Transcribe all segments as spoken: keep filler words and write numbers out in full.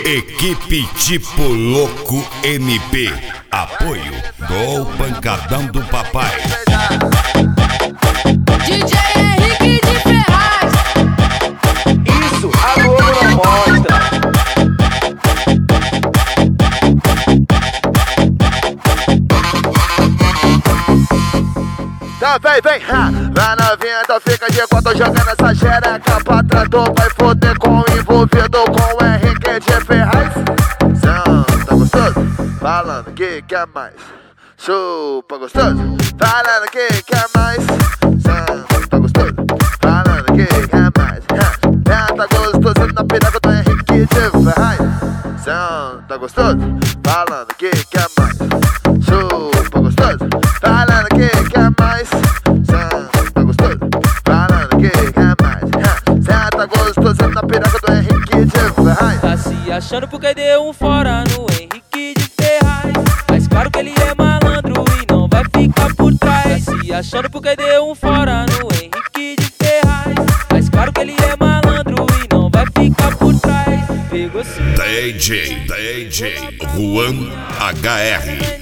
Equipe Tipo Louco M P. Apoio do Pancadão do Papai. D J Henrique de Ferraz. Isso a Globo não mostra. Tá, vem, vem, ha. Vai novinha, então fica de quatro jogando essa xereca pra trás. Tu vai foder com o envolvido com o Henrique de Ferraz. São, tá gostoso? Falando que quer mais. Chupa gostoso? Falando que quer mais. São, tá gostoso? Falando que quer mais. É, tá gostoso na piroca do Henrique de Ferraz. São, tá gostoso? Falando que quer mais. Chupa gostoso? Falando que quer mais. Senta gostoso? Falando que quer mais. Senta gostoso na piroca do Henrique de Ferraz. Tá se achando porque deu um fora no Henrique de Ferraz. Mas claro que ele é malandro e não vai ficar por trás. Tá se achando porque deu um fora no Henrique de Ferraz. Mas claro que ele é malandro e não vai ficar por trás. Pegou sim. D J, D J Juan H R.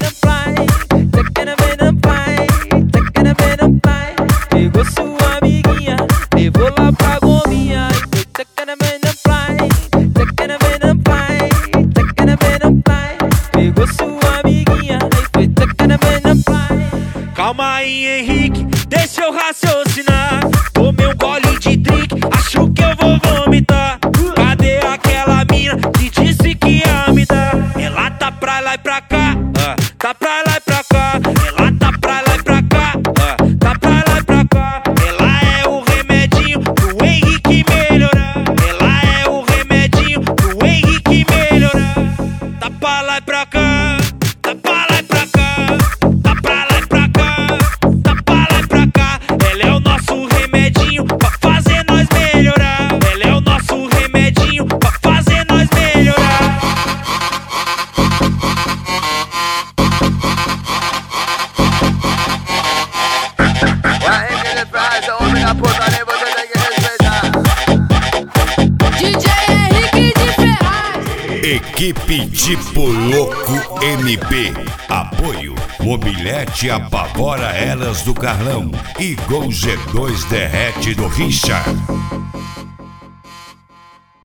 Pegou sua amiguinha, levou lá pra gominha. E foi tacana na fly, tacana na fly, tacana na fly. Pegou sua amiguinha, e foi tacana na fly. Calma aí, Henrique, deixa eu raciocinar. Tomei um gole de drink, acho que eu vou vomitar. Cadê aquela mina que disse que ia me dar? Ela tá pra lá e pra cá, tá pra lá e pra cá. Ela tá pra lá e pra cá, tá pra lá e pra cá. Ela é o remedinho do Henrique melhorar. Ela é o remedinho do Henrique melhorar. Tá pra lá e pra cá, tá pra lá e pra cá, tá pra lá e pra cá, tá pra lá e pra cá. Ela é o nosso remedinho pra fazer nós melhorar. Ela é o nosso remedinho pra fazer nós melhorar. D J Henrique de Ferraz. Equipe Tipo Louco M P. Apoio Mobilete apavora elas do Carlão e Gol G dois derrete do Richard.